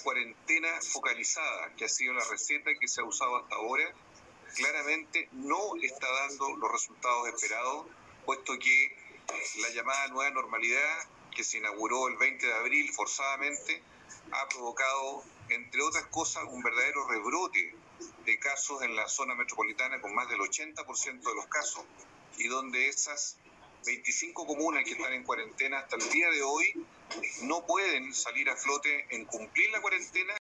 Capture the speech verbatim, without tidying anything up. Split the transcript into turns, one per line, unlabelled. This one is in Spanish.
cuarentena focalizada, que ha sido la receta que se ha usado hasta ahora, claramente no está dando los resultados esperados, puesto que la llamada nueva normalidad, que se inauguró el veinte de abril forzadamente, ha provocado, entre otras cosas, un verdadero rebrote de casos en la zona metropolitana, con más del ochenta por ciento de los casos, y donde esas veinticinco comunas que están en cuarentena hasta el día de hoy no pueden salir a flote en cumplir la cuarentena